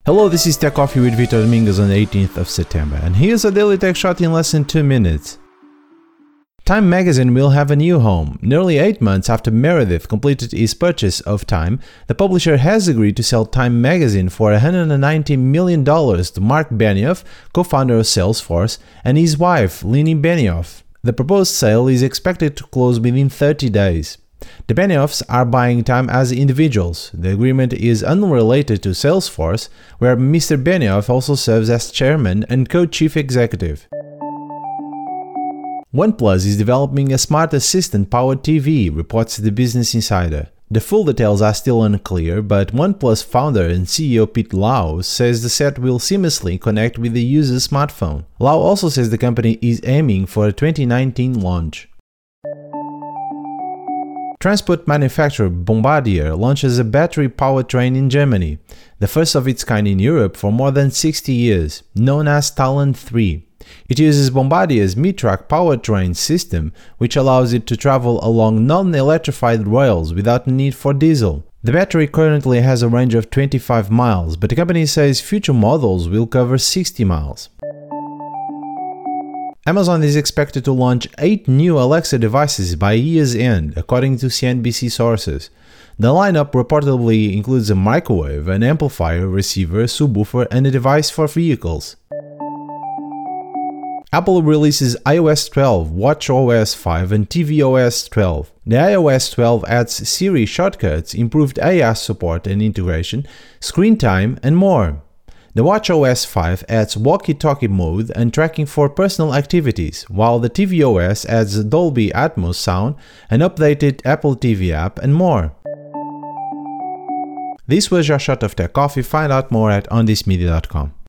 Hello, this is Tech Coffee with Vitor Domingos on the 18th of September, and here's a daily tech shot in less than 2 minutes. Time magazine will have a new home. Nearly 8 months after Meredith completed his purchase of Time, the publisher has agreed to sell Time magazine for $190 million to Mark Benioff, co-founder of Salesforce, and his wife, Lini Benioff. The proposed sale is expected to close within 30 days. The Benioffs are buying Time as individuals. The agreement is unrelated to Salesforce, where Mr. Benioff also serves as chairman and co-chief executive. OnePlus is developing a smart assistant-powered TV, reports the Business Insider. The full details are still unclear, but OnePlus founder and CEO Pete Lau says the set will seamlessly connect with the user's smartphone. Lau also says the company is aiming for a 2019 launch. Transport manufacturer Bombardier launches a battery-powered train in Germany, the first of its kind in Europe for more than 60 years, known as Talent 3. It uses Bombardier's Mitrak powertrain system, which allows it to travel along non-electrified rails without the need for diesel. The battery currently has a range of 25 miles, but the company says future models will cover 60 miles. Amazon is expected to launch 8 new Alexa devices by year's end, according to CNBC sources. The lineup reportedly includes a microwave, an amplifier, receiver, subwoofer, and a device for vehicles. Apple releases iOS 12, watchOS 5, and tvOS 12. The iOS 12 adds Siri shortcuts, improved AR support and integration, screen time, and more. The watchOS 5 adds walkie-talkie mode and tracking for personal activities, while the tvOS adds Dolby Atmos sound, an updated Apple TV app, and more. This was your shot of Tech Coffee. Find out more at onthismedia.com.